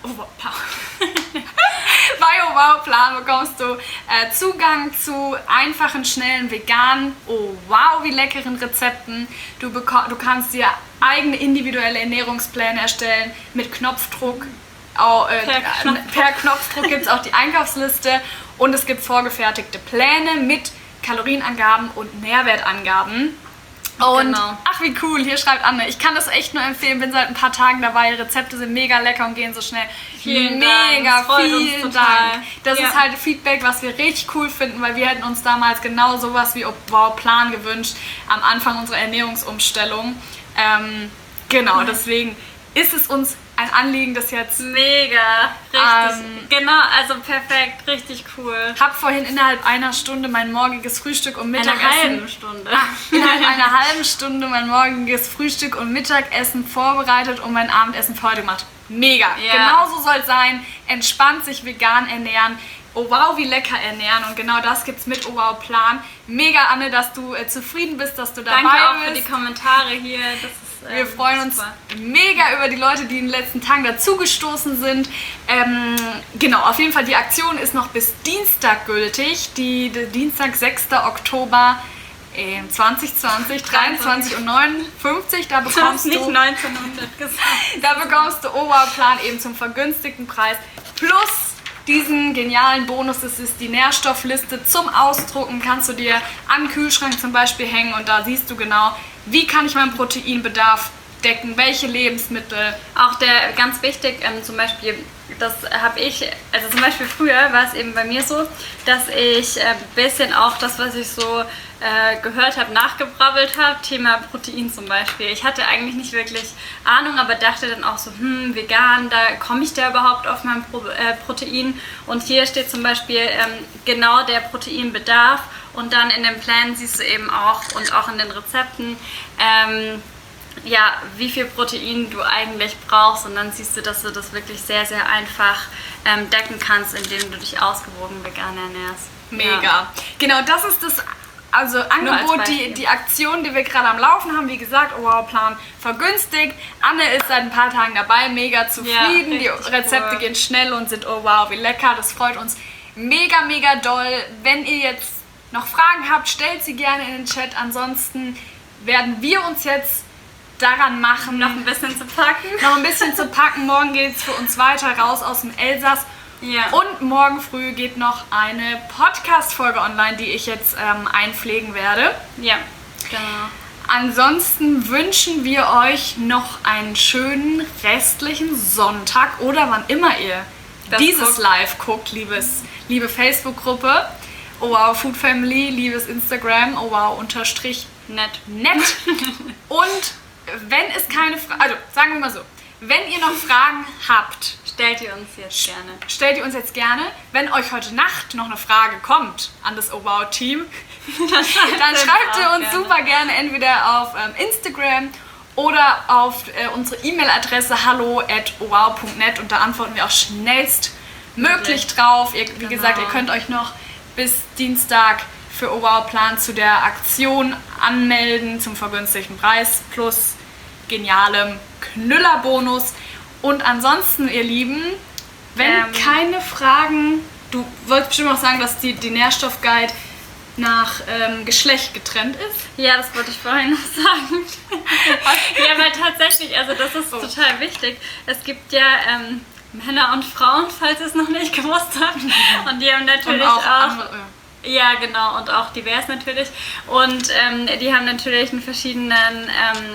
OWOW Plan bekommst du Zugang zu einfachen, schnellen, veganen, wie leckeren Rezepten. Du kannst dir eigene individuelle Ernährungspläne erstellen mit Knopfdruck. Per Knopfdruck gibt es auch die Einkaufsliste und es gibt vorgefertigte Pläne mit Kalorienangaben und Nährwertangaben. Und ach wie cool, hier schreibt Anne, ich kann das echt nur empfehlen, bin seit ein paar Tagen dabei, die Rezepte sind mega lecker und gehen so schnell. Vielen Dank. Das ist halt Feedback, was wir richtig cool finden, weil wir hätten uns damals genau sowas wie OWOW Plan gewünscht am Anfang unserer Ernährungsumstellung. Deswegen ist es uns ein Anliegen, das jetzt... Mega, richtig, genau, also perfekt, richtig cool. Hab vorhin innerhalb einer Stunde mein morgiges Frühstück und Mittagessen... Eine halbe Stunde. Innerhalb einer halben Stunde mein morgiges Frühstück und Mittagessen vorbereitet und mein Abendessen für heute gemacht. Mega, genauso soll es sein, entspannt sich vegan ernähren, wie lecker ernähren und genau das gibt's mit OWOW Plan. Mega, Anne, dass du zufrieden bist, dass du dabei bist. Danke auch für die Kommentare hier, das ist wir freuen uns mega über die Leute, die in den letzten Tagen dazugestoßen sind. Auf jeden Fall, die Aktion ist noch bis Dienstag gültig. Dienstag, 6. Oktober 2020, 23 und 59. Da bekommst du nicht 1900 gesagt. Da bekommst du OWOW Plan eben zum vergünstigten Preis. Plus diesen genialen Bonus, das ist die Nährstoffliste zum Ausdrucken, kannst du dir am Kühlschrank zum Beispiel hängen und da siehst du genau, wie kann ich meinen Proteinbedarf decken, welche Lebensmittel. Auch ganz wichtig, zum Beispiel, das habe ich, also zum Beispiel früher war es eben bei mir so, dass ich ein bisschen auch das, was ich so gehört habe, nachgebrabbelt habe, Thema Protein zum Beispiel. Ich hatte eigentlich nicht wirklich Ahnung, aber dachte dann auch so, vegan, da komme ich da überhaupt auf mein Protein? Und hier steht zum Beispiel genau der Proteinbedarf und dann in den Plänen siehst du eben auch und auch in den Rezepten, wie viel Protein du eigentlich brauchst und dann siehst du, dass du das wirklich sehr, sehr einfach decken kannst, indem du dich ausgewogen vegan ernährst. Mega. Ja. Genau, das ist das Angebot, die Aktion, die wir gerade am Laufen haben. Wie gesagt, OWOW Plan vergünstigt. Anne ist seit ein paar Tagen dabei, mega zufrieden. Die Rezepte gehen schnell und sind wie lecker. Das freut uns mega, mega doll. Wenn ihr jetzt noch Fragen habt, stellt sie gerne in den Chat. Ansonsten werden wir uns jetzt daran machen, noch ein bisschen zu packen. Morgen geht es für uns weiter raus aus dem Elsass. Ja. Und morgen früh geht noch eine Podcast-Folge online, die ich jetzt einpflegen werde. Ja, genau. Ansonsten wünschen wir euch noch einen schönen restlichen Sonntag oder wann immer ihr dieses Live guckt, liebe Facebook-Gruppe, OWOW Food Family, liebes Instagram, OWOW_net. Und wenn es keine Fragen, also sagen wir mal so, wenn ihr noch Fragen habt, stellt ihr uns jetzt gerne. Stellt ihr uns jetzt gerne. Wenn euch heute Nacht noch eine Frage kommt an das OWOW-Team, dann schreibt ihr uns super gerne entweder auf Instagram oder auf unsere E-Mail-Adresse hallo@owow.net und da antworten wir auch schnellstmöglich drauf. Wie gesagt, ihr könnt euch noch bis Dienstag für OWOW-Plan zu der Aktion anmelden zum vergünstigten Preis plus genialem Knüllerbonus. Und ansonsten, ihr Lieben, wenn keine Fragen, du wolltest bestimmt auch sagen, dass die Nährstoffguide nach Geschlecht getrennt ist. Ja, das wollte ich vorhin noch sagen. Ja, weil tatsächlich, also das ist total wichtig. Es gibt ja Männer und Frauen, falls ihr es noch nicht gewusst habt. Und die haben natürlich und auch andere, ja, genau, und auch divers natürlich. Und die haben natürlich einen verschiedenen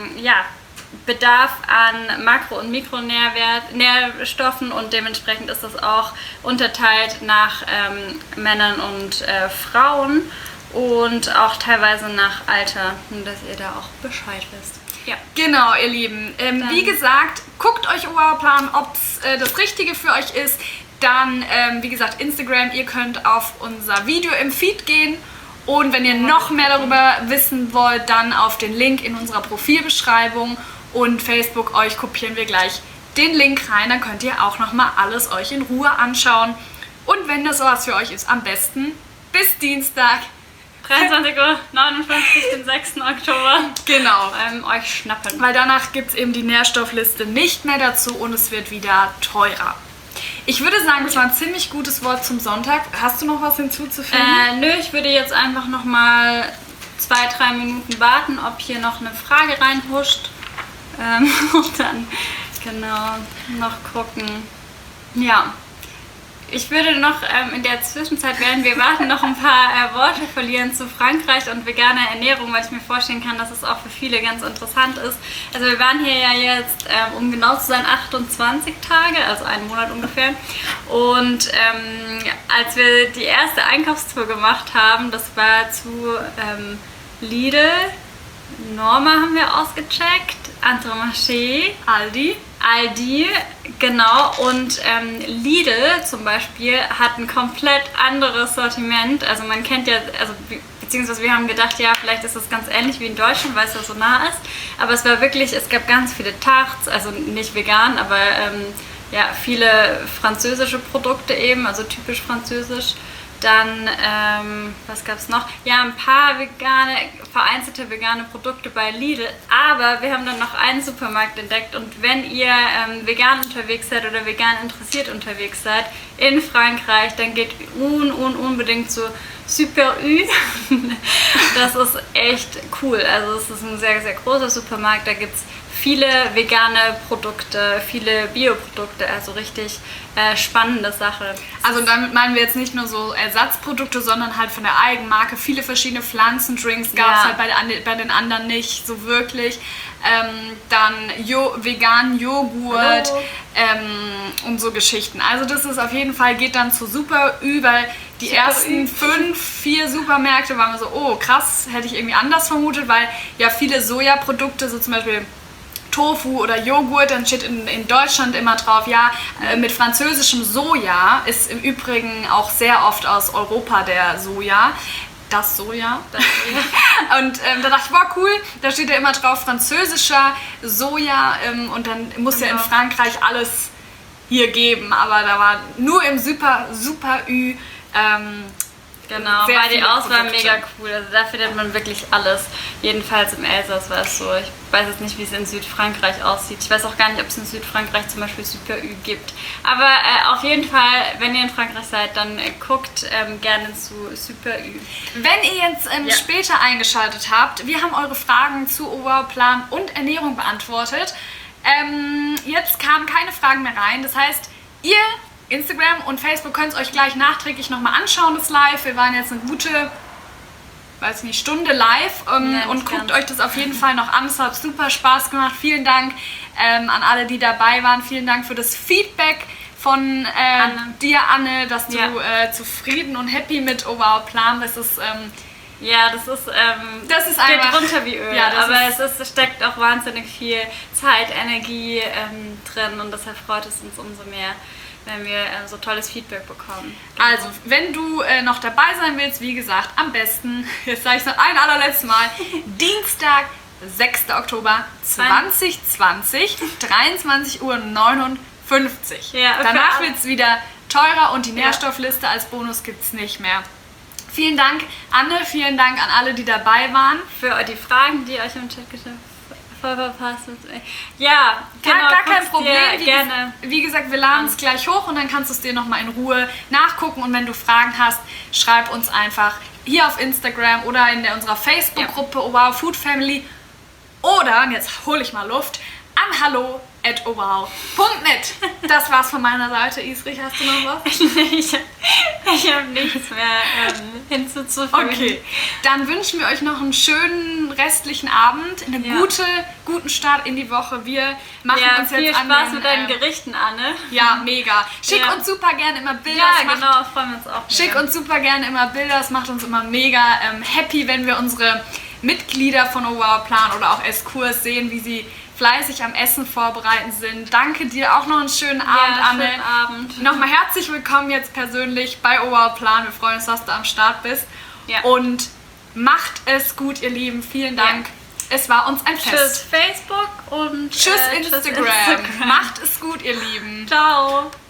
Bedarf an Makro- und Mikronährstoffen und dementsprechend ist das auch unterteilt nach Männern und Frauen und auch teilweise nach Alter, nur dass ihr da auch Bescheid wisst. Ja. Genau, ihr Lieben. Wie gesagt, guckt euch OWOW-Plan, ob es das Richtige für euch ist. Dann, wie gesagt, Instagram, ihr könnt auf unser Video im Feed gehen. Und wenn ihr noch mehr darüber wissen wollt, dann auf den Link in unserer Profilbeschreibung. Und Facebook, euch kopieren wir gleich den Link rein. Dann könnt ihr auch nochmal alles euch in Ruhe anschauen. Und wenn das sowas für euch ist, am besten bis Dienstag. 23:59 Uhr, den 6. Oktober. Genau. Euch schnappen. Weil danach gibt es eben die Nährstoffliste nicht mehr dazu und es wird wieder teurer. Ich würde sagen, das war ein ziemlich gutes Wort zum Sonntag. Hast du noch was hinzuzufügen? Nö, ich würde jetzt einfach noch mal 2-3 Minuten warten, ob hier noch eine Frage reinhuscht. Und dann genau noch gucken. Ja, ich würde noch in der Zwischenzeit, während wir warten, noch ein paar Worte verlieren zu Frankreich und veganer Ernährung, weil ich mir vorstellen kann, dass es auch für viele ganz interessant ist. Also wir waren hier ja jetzt, um genau zu sein, 28 Tage, also einen Monat ungefähr. Und als wir die erste Einkaufstour gemacht haben, das war zu Lidl, Norma haben wir ausgecheckt, Intermarché, Aldi, genau. Und Lidl zum Beispiel hat ein komplett anderes Sortiment. Also man kennt ja, beziehungsweise wir haben gedacht, ja, vielleicht ist das ganz ähnlich wie in Deutschland, weil es ja so nah ist. Aber es war wirklich, es gab ganz viele Tarts, also nicht vegan, aber viele französische Produkte eben, also typisch französisch. Dann, was gab es noch? Ja, ein paar vereinzelte vegane Produkte bei Lidl. Aber wir haben dann noch einen Supermarkt entdeckt. Und wenn ihr vegan unterwegs seid oder vegan interessiert unterwegs seid in Frankreich, dann geht unbedingt zu Super U. Das ist echt cool. Also es ist ein sehr, sehr großer Supermarkt. Da gibt es viele vegane Produkte, viele Bioprodukte, also richtig spannende Sache. Also damit meinen wir jetzt nicht nur so Ersatzprodukte, sondern halt von der Eigenmarke. Viele verschiedene Pflanzendrinks gab es halt bei den anderen nicht so wirklich. Dann veganen Joghurt und so Geschichten. Also das ist auf jeden Fall, geht dann zu Super Ü, weil die ersten 4 Supermärkte waren so, oh krass, hätte ich irgendwie anders vermutet, weil ja viele Sojaprodukte, so zum Beispiel Tofu oder Joghurt, dann steht in Deutschland immer drauf, ja, mit französischem Soja ist im Übrigen auch sehr oft aus Europa der Soja. Das Soja. Und da dachte ich, boah, cool, da steht ja immer drauf französischer Soja und dann muss ja in Frankreich alles hier geben, aber da war nur im Super Ü genau, war die Auswahl mega cool. Also da findet man wirklich alles. Jedenfalls im Elsass war es so. Ich weiß jetzt nicht, wie es in Südfrankreich aussieht. Ich weiß auch gar nicht, ob es in Südfrankreich zum Beispiel Super Ü gibt. Aber auf jeden Fall, wenn ihr in Frankreich seid, dann guckt gerne zu Super Ü. Wenn ihr jetzt später eingeschaltet habt, wir haben eure Fragen zu OWOW-Plan und Ernährung beantwortet. Jetzt kamen keine Fragen mehr rein. Das heißt, ihr Instagram und Facebook könnt es euch gleich nachträglich nochmal anschauen, das Live. Wir waren jetzt eine gute, Stunde live und guckt euch das auf jeden Fall noch an. Es hat super Spaß gemacht. Vielen Dank an alle, die dabei waren. Vielen Dank für das Feedback von dir, Anne, dass du zufrieden und happy mit OWOW-Plan bist. Das ist Ja, das ist Das ist geht einfach runter wie Öl, Ja, das aber ist- es steckt auch wahnsinnig viel Zeit, Energie drin und deshalb freut es uns umso mehr, wenn wir so tolles Feedback bekommen. Also, wenn du noch dabei sein willst, wie gesagt, am besten, jetzt sage ich es noch ein allerletztes Mal, Dienstag, 6. Oktober 2020, 23:59 Uhr. Ja, Danach für- wird es wieder teurer und die Nährstoffliste als Bonus gibt es nicht mehr. Vielen Dank, Anne, vielen Dank an alle, die dabei waren. Für die Fragen, die euch im Chat gestellt voll verpasst. Ja, genau. Gar kein guck's Problem. dir Wie, gerne. wie gesagt, wir laden es gleich hoch und dann kannst du es dir nochmal in Ruhe nachgucken. Und wenn du Fragen hast, schreib uns einfach hier auf Instagram oder in unserer Facebook-Gruppe Wow Food Family. Oder, und jetzt hole ich mal Luft, an hallo@owow.net. Das war's von meiner Seite. Isrich, hast du noch was? Ich habe nichts mehr hinzuzufügen. Okay, dann wünschen wir euch noch einen schönen restlichen Abend, einen guten Start in die Woche. Wir machen Ja, uns viel jetzt an Spaß den, mit deinen Gerichten, Anne. Ja, mega. Schick Ja. uns super gerne immer Bilder. Ja, Es macht- genau, freuen wir uns auch. Schick uns super gerne immer Bilder. Es macht uns immer mega happy, wenn wir unsere Mitglieder von Wow Plan oder auch Eskurs sehen, wie sie fleißig am Essen vorbereiten sind. Danke dir, auch noch einen schönen Abend, Ja, Anne. schönen Abend. Nochmal herzlich willkommen jetzt persönlich bei Wow Plan. Wir freuen uns, dass du am Start bist. Ja. Und macht es gut, ihr Lieben. Vielen Dank. Es war uns ein Tschüss Fest. Facebook und Tschüss, Instagram. Instagram. Macht es gut, ihr Lieben. Ciao.